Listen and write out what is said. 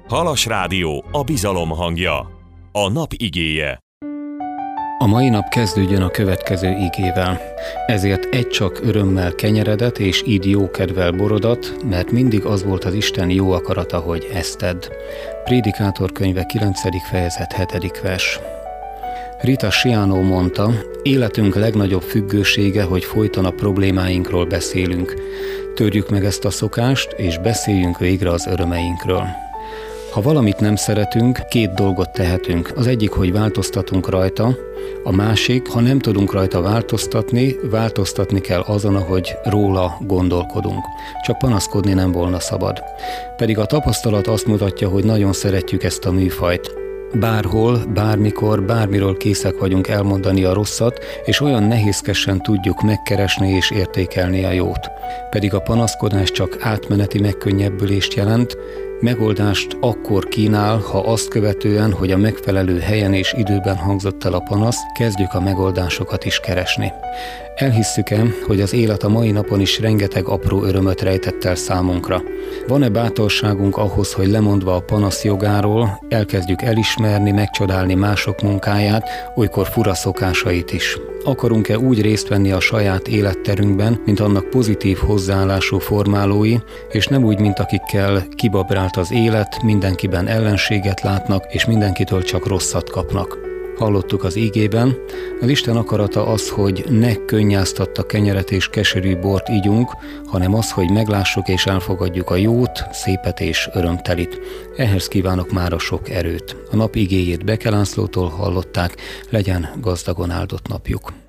Halas Rádió, a bizalom hangja. A nap igéje. A mai nap kezdődjön a következő igével. Ezért egy csak örömmel kenyeredet, és így jókedvel borodat, mert mindig az volt az Isten jó akarata, hogy ezt tedd. Prédikátor könyve 9. fejezet 7. vers. Rita Siano mondta, életünk legnagyobb függősége, hogy folyton a problémáinkról beszélünk. Törjük meg ezt a szokást, és beszéljünk végre az örömeinkről. Ha valamit nem szeretünk, két dolgot tehetünk. Az egyik, hogy változtatunk rajta, a másik, ha nem tudunk rajta változtatni kell azon, ahogy róla gondolkodunk. Csak panaszkodni nem volna szabad. Pedig a tapasztalat azt mutatja, hogy nagyon szeretjük ezt a műfajt. Bárhol, bármikor, bármiről készek vagyunk elmondani a rosszat, és olyan nehézkesen tudjuk megkeresni és értékelni a jót. Pedig a panaszkodás csak átmeneti megkönnyebbülést jelent, megoldást akkor kínál, ha azt követően, hogy a megfelelő helyen és időben hangzott el a panasz, kezdjük a megoldásokat is keresni. Elhisszük-e, hogy az élet a mai napon is rengeteg apró örömöt rejtett el számunkra? Van-e bátorságunk ahhoz, hogy lemondva a panasz jogáról, elkezdjük elismerni, megcsodálni mások munkáját, olykor fura szokásait is? Akarunk-e úgy részt venni a saját életterünkben, mint annak pozitív hozzáállású formálói, és nem úgy, mint akikkel kibabrált az élet, mindenkiben ellenséget látnak, és mindenkitől csak rosszat kapnak? Hallottuk az igében, az Isten akarata az, hogy ne könnyáztatta kenyeret és keserű bort igyunk, hanem az, hogy meglássuk és elfogadjuk a jót, szépet és örömtelit. Ehhez kívánok mára sok erőt. A nap igéjét Beke Lászlótól hallották, legyen gazdagon áldott napjuk.